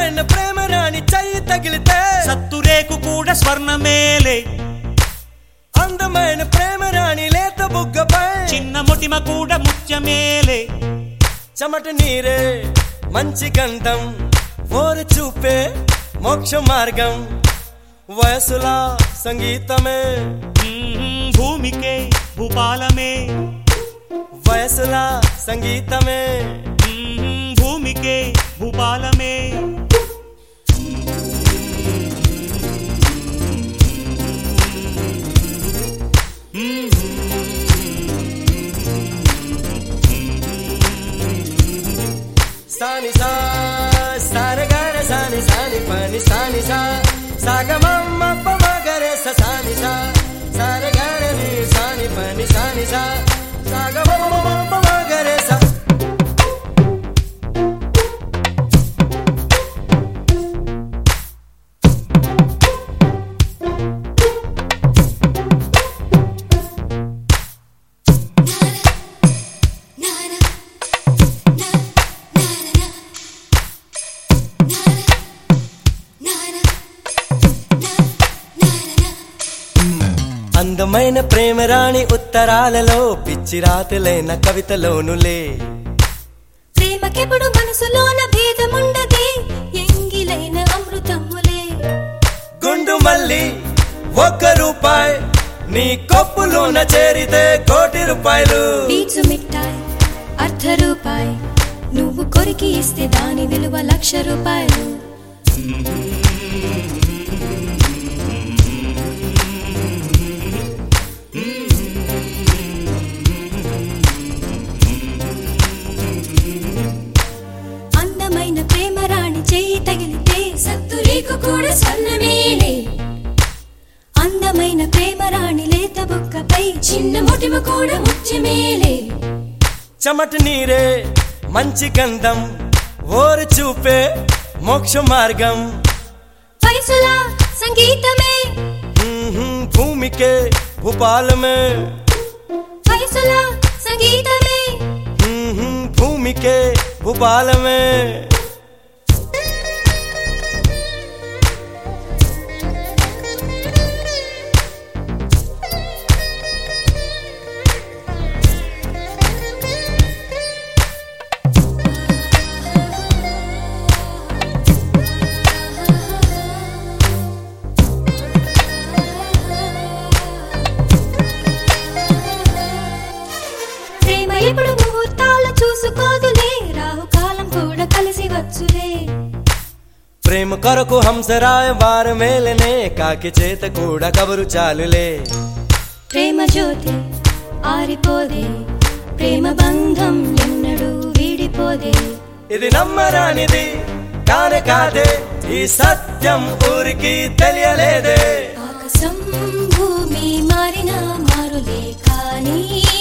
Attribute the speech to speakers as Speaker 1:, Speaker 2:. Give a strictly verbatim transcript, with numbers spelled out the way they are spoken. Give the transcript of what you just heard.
Speaker 1: అందమైన ప్రేమ రాణి చెయ్యి తగిలితే
Speaker 2: సత్తురేకు కూడా స్వర్ణమేలే.
Speaker 1: అందమైన ప్రేమ రాణి లేత బుగ్గపై
Speaker 2: చిన్న మొటిమ కూడా ముత్యమేలే.
Speaker 1: చెమట నీరే మంచి గంధం, ఓరు చూపే మోక్ష మార్గం. వయసులా సంగీతమే
Speaker 2: భూమికే భూపాలమే.
Speaker 1: వయసులా సంగీతమే
Speaker 2: భూమికే భూపాలమే.
Speaker 1: సాని సా సారగార సాని సాని పని సాని సా సాగమమ్మ పమగరే సాని సా సారగార ని సాని పని సాని సా సాగమమ్మ పమగరే సా. అందమైన ప్రేమ రాణి ఉత్తరాలలో పిచ్చి రాతలైన కవితలోనులే.
Speaker 3: ప్రేమకెప్పుడు మనసులోన భేదముండదే, ఎంగిలైన అమృతములే.
Speaker 1: గుండు మల్లి ఒక్క రూపాయి నీ కొప్పులోన చేరితే కోటి రూపాయలు.
Speaker 3: పీచు మిఠాయి అర్ధ రూపాయి, నువ్వు కొరికి ఇస్తే దాని విలువ లక్ష రూపాయలు. అందమైన ప్రేమ రాణి చెయ్యి తగిలితే సత్తురేకు కూడా స్వర్ణమేలే. అందమైన ప్రేమ రాణి లేత బుక్కపై చిన్న మొటిమ కూడా ముత్యమేలే.
Speaker 1: చెమట నీరే మంచి గంధం, ఓరు చూపే మోక్ష మార్గం.
Speaker 3: వయసులా సంగీతమే
Speaker 1: భూమికే భూపాలమే.
Speaker 3: వయసులా సంగీతమే
Speaker 1: భూమికే భూపాలమే.
Speaker 3: ప్రేమ ఎప్పుడు ముహూర్తాలు చూసుకోదులే, రాహుకాలం కూడా కలిసి వచ్చులే.
Speaker 1: ప్రేమ కొరకు హంసరాయ వార మేలనే, కాకి చేత కూడా కబురు చాలులే.
Speaker 3: ప్రేమ జ్యోతి ఆరిపోదే, ప్రేమ బంధం ఎన్నడూ వీడిపోదే.
Speaker 1: ఇది నమ్మరానిది కానే కాదే, ఈ సత్యం ఊరికి తెలియలేదే.
Speaker 3: ఆకాశం భూమి మారినా మారులే, కానీ